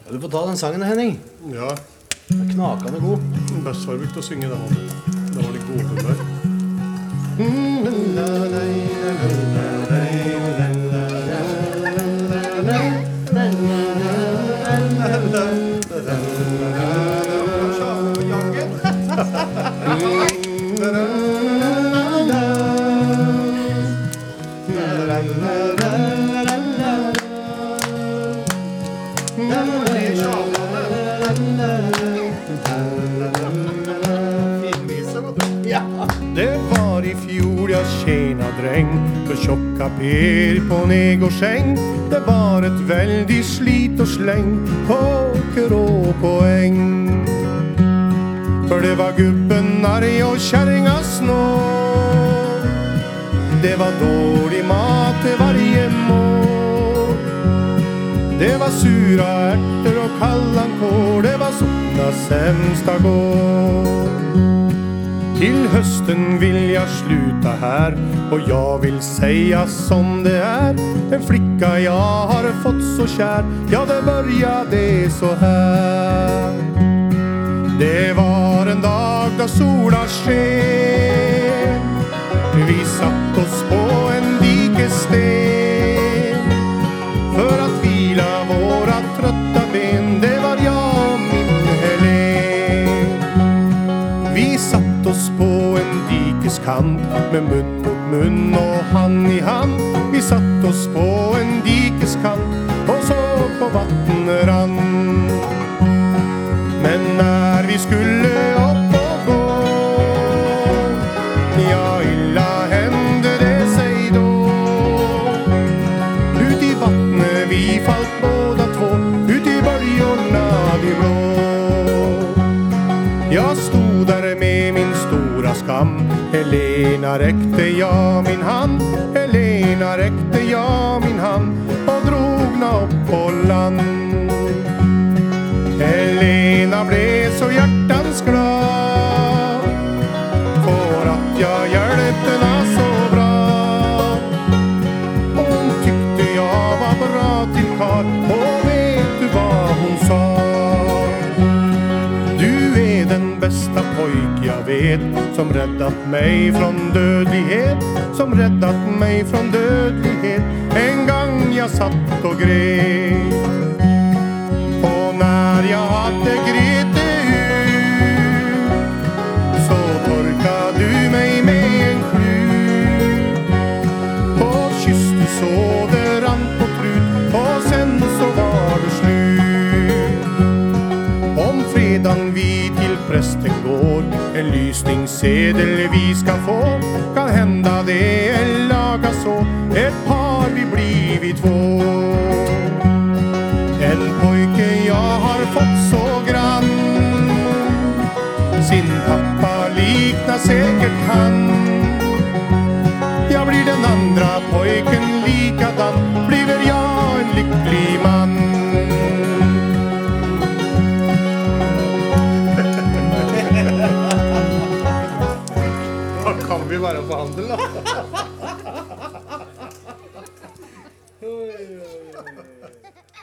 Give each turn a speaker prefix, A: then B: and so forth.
A: Du får ta den sangen, Henning.
B: Ja.
A: Den er knakende god.
B: Best har brukt å synge det. Det var litt god humør. Det var i fjol jag tjena dräng för tjocka per på negårsäng. Det var ett väldigt slit och släng, poker och poäng. För det var gubben arg och kärringa snå. Det var dålig mat till varje mål. Det var sura ärtor och kallankål. Det var såna sämsta gård. Till hösten vill jag sluta här, och jag vill säga som det är. En flicka jag har fått så kär, ja det började så här. Det var en dag då sola sken. Vi satt oss på en dikesten för att vila våra trötta ben. Det var jag och min Helen. Vi satt oss på en dikeskant med mun mot mun och hand i hand. Vi satt oss på en dikeskant och såg på vattenrand. Men när vi skulle upp och gå, ja illa hände det sig då. Ut i vattnet vi fallt båda två, ut i böljorna de blå. Jag stod där med min stora skam. Helena räckte jag min hand. Helena räckte jag min hand och drogna upp på land. Helena blev så hjärtans glad för att jag hjälpte henne så bra. Hon tyckte jag var bra till karl, och vet du vad hon sa? Du är den bästa pojk jag vet, som räddat mig från dödlighet, som räddat mig från dödlighet. En gång jag satt och grät, och när jag hade grätt ut så torkade du mig med en klut och kysste så det rann på trut, och sen så var det slut. Om fredagen vi till prästen går, en lysningssedel vi ska få. Kan hända det är laga så, ett par vi blivit två. En pojke jag har fått så grann, sin pappa liknar säkert han. Jag blir den andra pojken likadan, blir jag en lycklig man. Da kan vi være på handel da.